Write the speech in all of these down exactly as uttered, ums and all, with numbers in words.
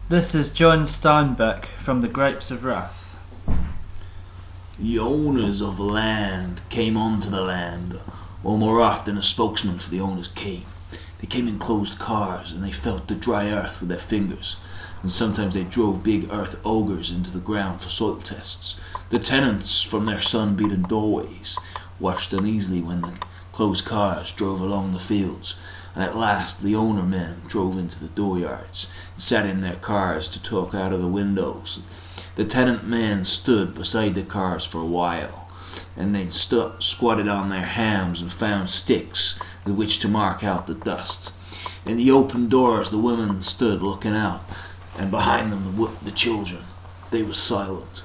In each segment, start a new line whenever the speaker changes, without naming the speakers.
This is John Steinbeck from The Grapes of Wrath.
The owners of the land came onto the land, or more often a spokesman for the owners came. They came in closed cars and they felt the dry earth with their fingers, and sometimes they drove big earth ogres into the ground for soil tests. The tenants from their sun-beaten doorways watched uneasily when the closed cars drove along the fields, and at last the owner men drove into the dooryards and sat in their cars to talk out of the windows. The tenant men stood beside the cars for a while, and they stu- squatted on their hams and found sticks with which to mark out the dust. In the open doors the women stood looking out, and behind them the, w- the children. They were silent.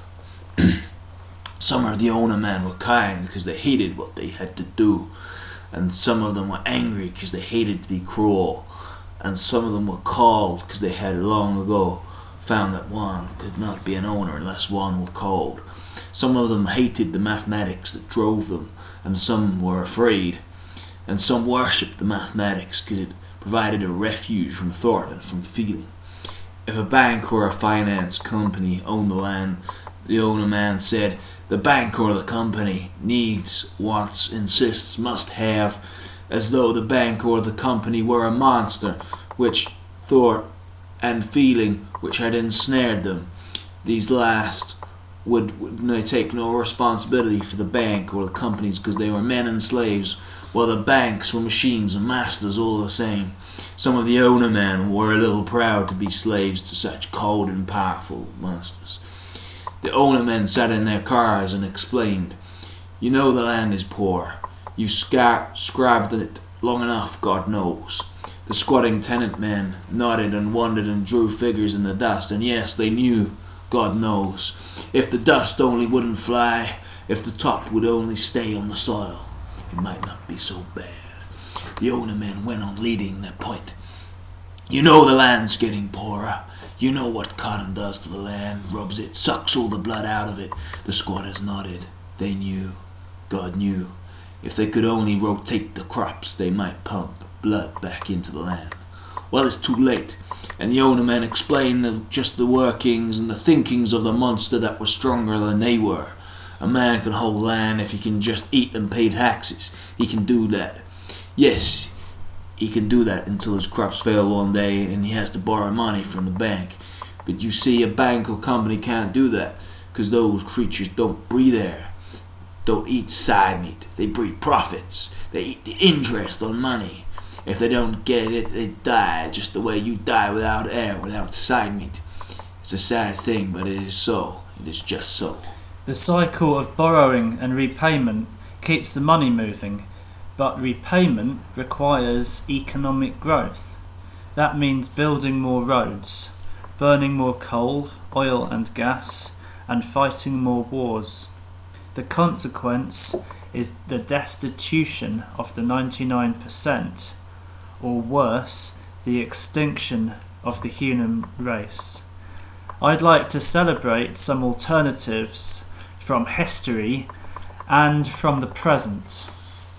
Some of the owner men were kind because they hated what they had to do, and some of them were angry because they hated to be cruel, and some of them were called because they had long ago found that one could not be an owner unless one were called. Some of them hated the mathematics that drove them, and some were afraid, and some worshipped the mathematics because it provided a refuge from thought and from feeling. If a bank or a finance company owned the land, the owner man said, the bank or the company needs, wants, insists, must have, as though the bank or the company were a monster which thought and feeling which had ensnared them. These last would, would take no responsibility for the bank or the companies because they were men and slaves, while the banks were machines and masters all the same. Some of the owner men were a little proud to be slaves to such cold and powerful masters. The owner men sat in their cars and explained, you know the land is poor. You've scar- scrabbed it long enough, God knows. The squatting tenant men nodded and wondered and drew figures in the dust, and yes, they knew, God knows. If the dust only wouldn't fly, if the top would only stay on the soil, it might not be so bad. The owner men went on leading their point. You know the land's getting poorer. You know what cotton does to the land, rubs it, sucks all the blood out of it. The squatters nodded. They knew. God knew. If they could only rotate the crops, they might pump blood back into the land. Well, it's too late, and the owner men explained the, just the workings and the thinkings of the monster that was stronger than they were. A man can hold land if he can just eat and pay taxes. He can do that. Yes, he can do that until his crops fail one day and he has to borrow money from the bank. But you see, a bank or company can't do that because those creatures don't breathe air, don't eat side meat. They breed profits. They eat the interest on money. If they don't get it, they die just the way you die without air, without side meat. It's a sad thing, but it is so. It is just so.
The cycle of borrowing and repayment keeps the money moving, but repayment requires economic growth. That means building more roads, burning more coal, oil and gas, and fighting more wars. The consequence is the destitution of the ninety-nine percent, or worse, the extinction of the human race. I'd like to celebrate some alternatives from history and from the present.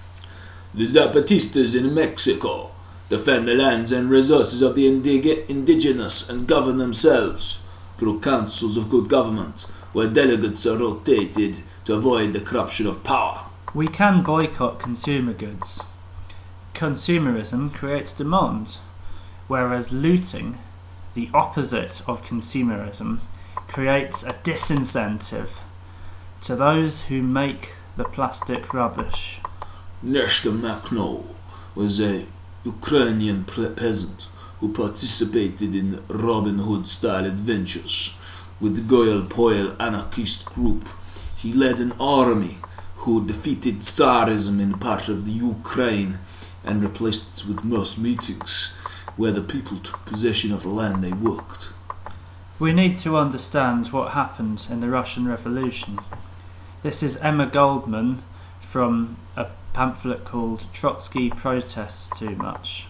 The Zapatistas in Mexico defend the lands and resources of the indig- indigenous and govern themselves through councils of good government, where delegates are rotated to avoid the corruption of power.
We can boycott consumer goods. Consumerism creates demand, whereas looting, the opposite of consumerism, creates a disincentive to those who make the plastic rubbish.
Neshka Makhno was a Ukrainian peasant who participated in Robin Hood-style adventures with the Goyal Poyal anarchist group. He led an army who defeated Tsarism in part of the Ukraine and replaced it with mass meetings where the people took possession of the land they worked.
We need to understand what happened in the Russian Revolution. This is Emma Goldman from a pamphlet called Trotsky Protests Too Much.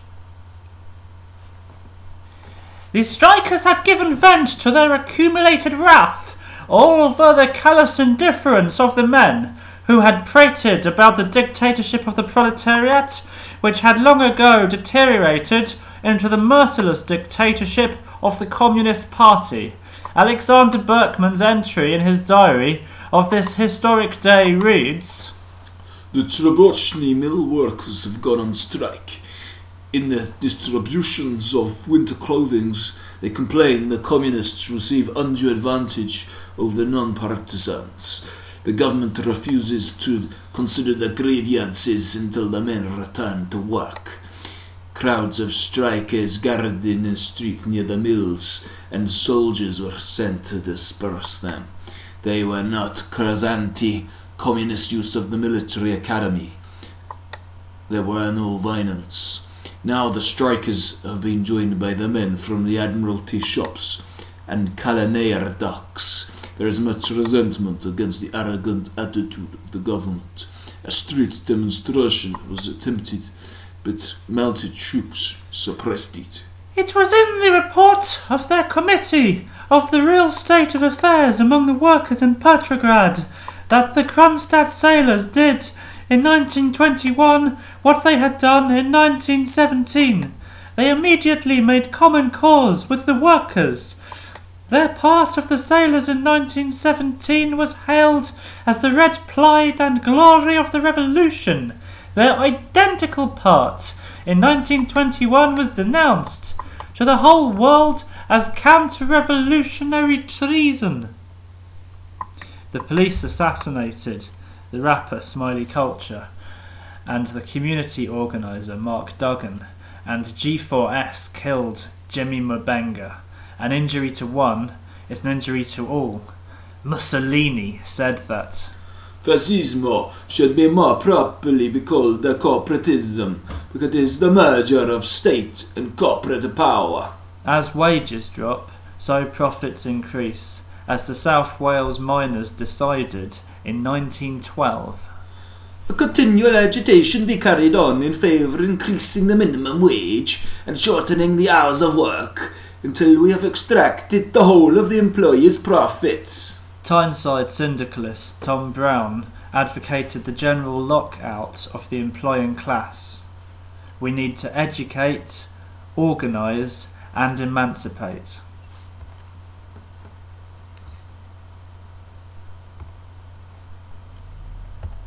These strikers had given vent to their accumulated wrath all over the callous indifference of the men who had prated about the dictatorship of the proletariat, which had long ago deteriorated into the merciless dictatorship of the Communist Party. Alexander Berkman's entry in his diary of this historic day reads,
"The Trebochny mill workers have gone on strike. In the distributions of winter clothing, they complain the communists receive undue advantage over the non-partisans. The government refuses to consider the grievances until the men return to work. Crowds of strikers gathered in a street near the mills, and soldiers were sent to disperse them. They were not anti-communist use of the military academy. There were no violence. Now the strikers have been joined by the men from the Admiralty shops and Calanear docks. There is much resentment against the arrogant attitude of the government. A street demonstration was attempted, but mounted troops suppressed it."
It was in the report of their committee of the real state of affairs among the workers in Petrograd that the Kronstadt sailors did in nineteen twenty-one what they had done in nineteen seventeen. They immediately made common cause with the workers. Their part of the sailors in nineteen seventeen was hailed as the red pride and glory of the revolution. Their identical part in nineteen twenty-one was denounced to the whole world as counter-revolutionary treason. The police assassinated the rapper Smiley Culture and the community organiser Mark Duggan, and G four S killed Jimmy Mabenga. An injury to one is an injury to all. Mussolini said that
"Fascismo should be more properly be called the corporatism, because it is the merger of state and corporate power."
As wages drop, so profits increase, as the South Wales miners decided in nineteen twelve.
"A continual agitation be carried on in favour of increasing the minimum wage and shortening the hours of work until we have extracted the whole of the employer's profits."
Tyneside syndicalist Tom Brown advocated the general lockout of the employing class. "We need to educate, organise and emancipate."